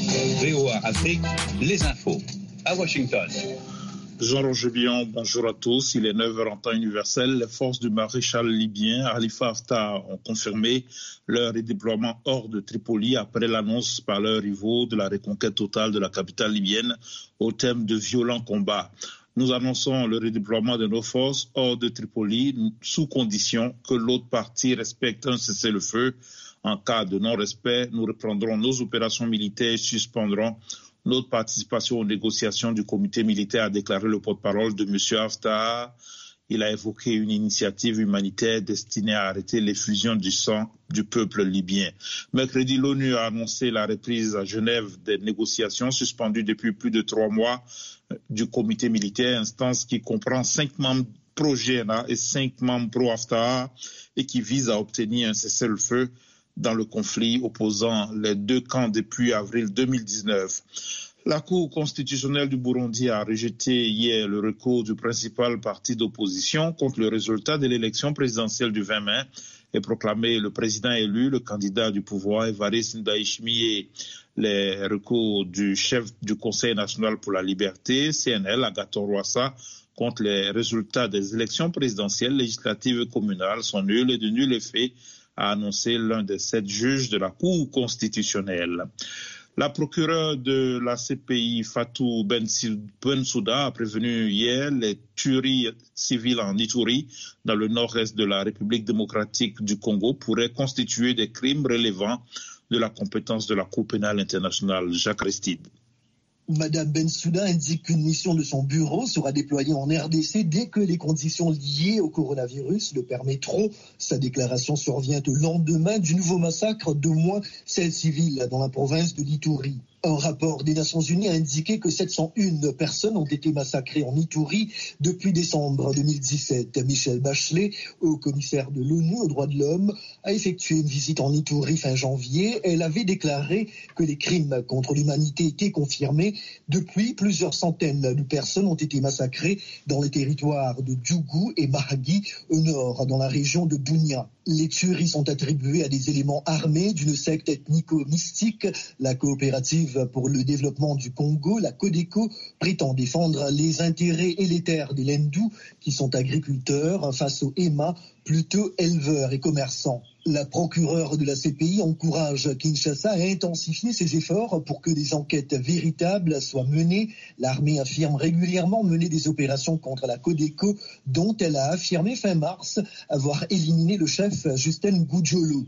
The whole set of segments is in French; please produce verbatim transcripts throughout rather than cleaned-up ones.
V O A Afrique, les infos à Washington. Jean-Roger Bion, bonjour à tous. Il est neuf heures en temps universel. Les forces du maréchal libyen Khalifa Haftar ont confirmé leur redéploiement hors de Tripoli après l'annonce par leurs rivaux de la reconquête totale de la capitale libyenne au thème de violents combats. Nous annonçons le redéploiement de nos forces hors de Tripoli sous condition que l'autre partie respecte un cessez-le-feu. En cas de non-respect, nous reprendrons nos opérations militaires et suspendrons notre participation aux négociations du comité militaire, a déclaré le porte-parole de M. Haftar. Il a évoqué une initiative humanitaire destinée à arrêter l'effusion du sang du peuple libyen. Mercredi, l'ONU a annoncé la reprise à Genève des négociations suspendues depuis plus de trois mois du comité militaire, instance qui comprend cinq membres pro-G N A et cinq membres pro-Haftar et qui vise à obtenir un cessez-le-feu dans le conflit opposant les deux camps depuis avril deux mille dix-neuf. La Cour constitutionnelle du Burundi a rejeté hier le recours du principal parti d'opposition contre le résultat de l'élection présidentielle du vingt mai et proclamé le président élu, le candidat du pouvoir, Evariste Ndayishimiye. Les recours du chef du Conseil national pour la liberté, C N L, Agathon Rwasa, contre les résultats des élections présidentielles, législatives et communales sont nuls et de nul effet, a annoncé l'un des sept juges de la Cour constitutionnelle. La procureure de la C P I, Fatou Bensouda, a prévenu hier les tueries civiles en Ituri, dans le nord-est de la République démocratique du Congo, pourraient constituer des crimes relevant de la compétence de la Cour pénale internationale. Jacques Aristide. Madame Bensouda indique qu'une mission de son bureau sera déployée en R D C dès que les conditions liées au coronavirus le permettront. Sa déclaration survient au lendemain du nouveau massacre d'au moins seize civils dans la province de l'Ituri. Un rapport des Nations Unies a indiqué que sept cent un personnes ont été massacrées en Ituri depuis décembre deux mille dix-sept. Michelle Bachelet, haut commissaire de l'ONU aux droits de l'homme, a effectué une visite en Ituri fin janvier. Elle avait déclaré que les crimes contre l'humanité étaient confirmés. Depuis, plusieurs centaines de personnes ont été massacrées dans les territoires de Djougou et Mahagi, au nord, dans la région de Bunia. Les tueries sont attribuées à des éléments armés d'une secte ethnico-mystique. La coopérative pour le développement du Congo, la Codeco, prétend défendre les intérêts et les terres des Lendou, qui sont agriculteurs, face aux Ema, plutôt éleveurs et commerçants. La procureure de la C P I encourage Kinshasa à intensifier ses efforts pour que des enquêtes véritables soient menées. L'armée affirme régulièrement mener des opérations contre la Codeco, dont elle a affirmé fin mars avoir éliminé le chef Justin Ngoudjolo.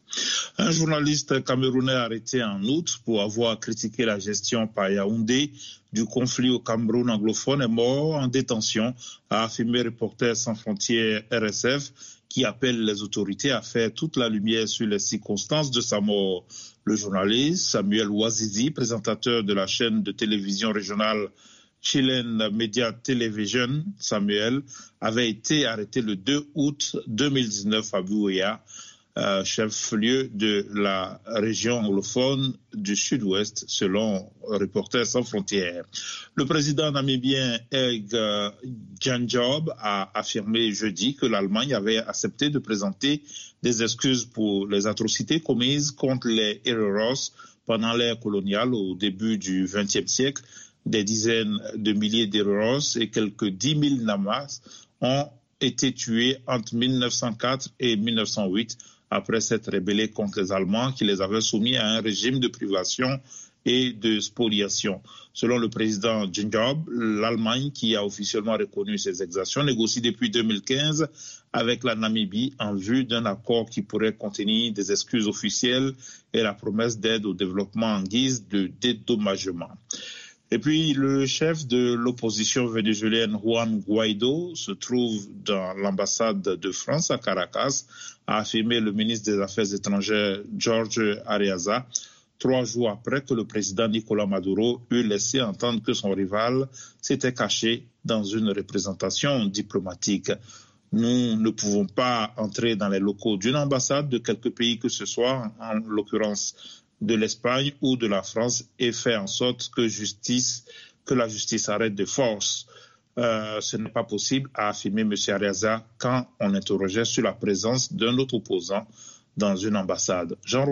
Un journaliste camerounais arrêté en août pour avoir critiqué la gestion par Yaoundé du conflit au Cameroun anglophone est mort en détention, a affirmé Reporters sans frontières R S F, qui appelle les autorités à faire toute la lumière sur les circonstances de sa mort. Le journaliste Samuel Ouazizi, présentateur de la chaîne de télévision régionale Chilean Media Television, Samuel, avait été arrêté le deux août deux mille dix-neuf à Buea, Euh, chef-lieu de la région anglophone du sud-ouest, selon Reporters sans frontières. Le président namibien Eg Janjob a affirmé jeudi que l'Allemagne avait accepté de présenter des excuses pour les atrocités commises contre les Hereros pendant l'ère coloniale au début du vingtième siècle. Des dizaines de milliers d'Hereros et quelques dix mille Namas ont été tués entre mille neuf cent quatre et mille neuf cent huit après s'être rébellés contre les Allemands qui les avaient soumis à un régime de privation et de spoliation. Selon le président Janjob, l'Allemagne, qui a officiellement reconnu ces exactions, négocie depuis deux mille quinze avec la Namibie en vue d'un accord qui pourrait contenir des excuses officielles et la promesse d'aide au développement en guise de dédommagement. Et puis, le chef de l'opposition vénézuélienne, Juan Guaido, se trouve dans l'ambassade de France à Caracas, a affirmé le ministre des Affaires étrangères, Jorge Arreaza, trois jours après que le président Nicolás Maduro eut laissé entendre que son rival s'était caché dans une représentation diplomatique. Nous ne pouvons pas entrer dans les locaux d'une ambassade de quelque pays que ce soit, en l'occurrence de l'Espagne ou de la France, et faire en sorte que justice, que la justice arrête de force. Euh, ce n'est pas possible, a affirmé M. Arreaza quand on interrogeait sur la présence d'un autre opposant dans une ambassade. Jean